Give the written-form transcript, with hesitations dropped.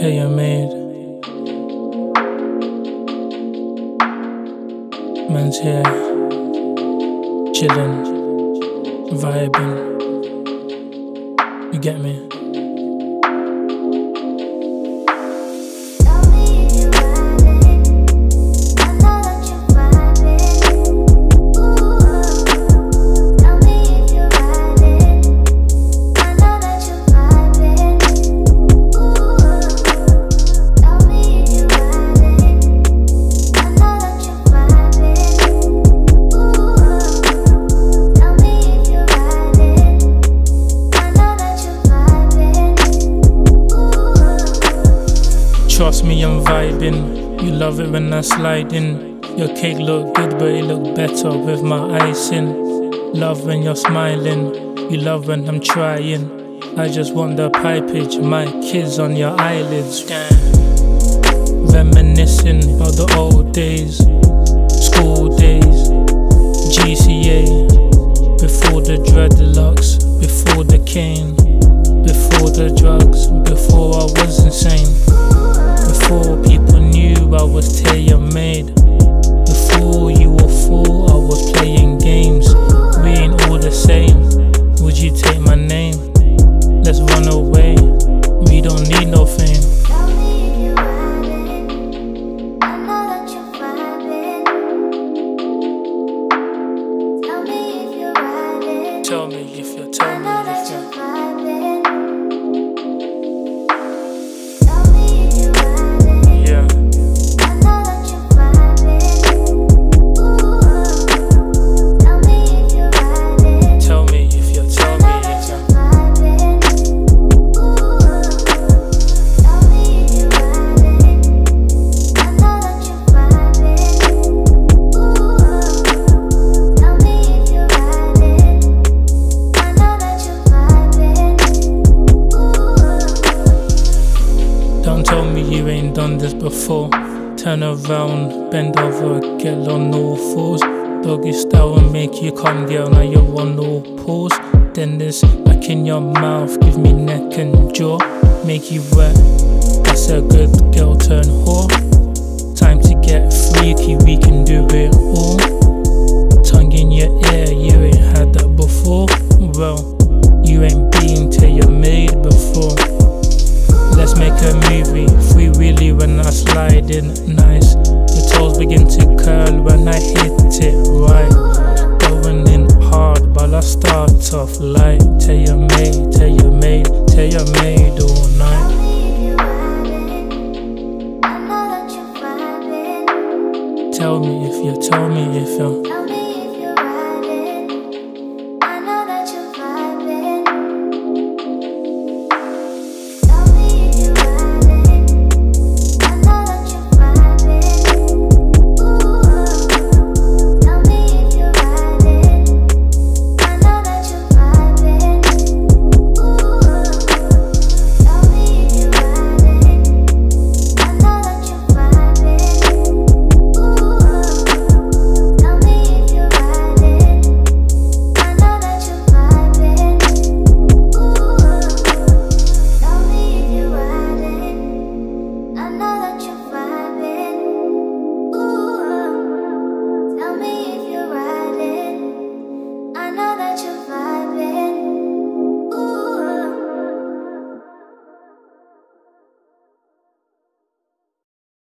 Tailor-made. Man's here, chillin', vibing. You get me? Trust me, I'm vibing. You love it when I slide in. Your cake look good, but it look better with my icing. Love when you're smiling. You love when I'm trying. I just want the pipage, my kids on your eyelids. Reminiscing about the old days, school days, GCA. Before the dreadlocks, before the cane, before the drugs, before I was insane. Before people knew I was tailor-made. Before you were full, I was playing games. We ain't all the same. Would you take my name? Let's run away. We don't need no fame. Tell me if you're Don't tell me you ain't done this before. Turn around, bend over, get on all fours. Doggy style and make you come, girl, now you're on all pause. Then this back in your mouth, give me neck and jaw. Make you wet, that's a good girl turn whore. Time to get freaky, we can do it all. Tongue in your ear, you ain't had that before. Well, you ain't been tailor-made before. Let's make a movie, free wheelie when I slide in, nice. Your toes begin to curl when I hit it right. Going in hard, but I start off light. Tailor-made, tailor-made, tailor-made all night. Tell me if you're